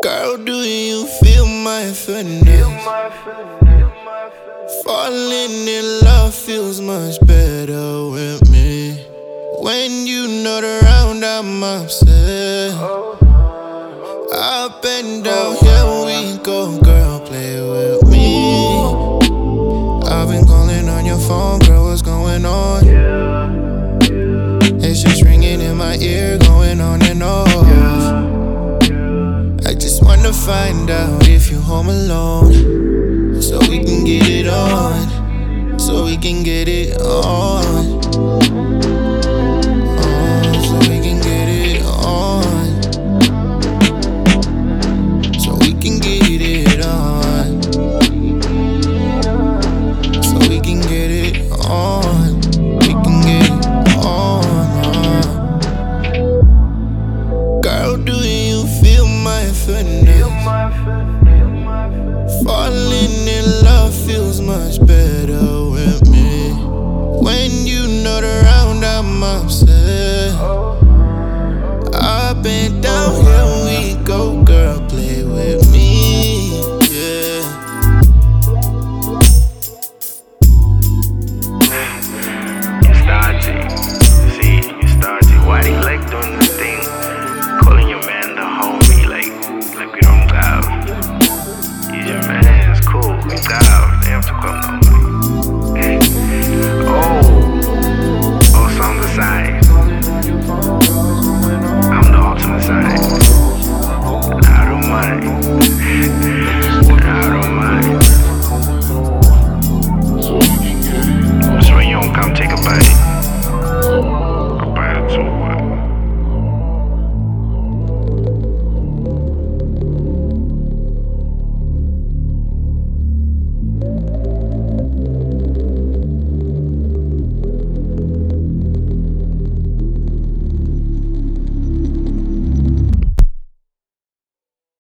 Girl, do you feel my fitness? Falling in love feels much better with me. When you not around, I'm upset. Up and down, here we go, girl, play with me. I've been calling on your phone, girl, what's going on? It's just ringing in my ear, going on and off. I just wanna find out if you're home alone, so we can get it on, so we can get it on.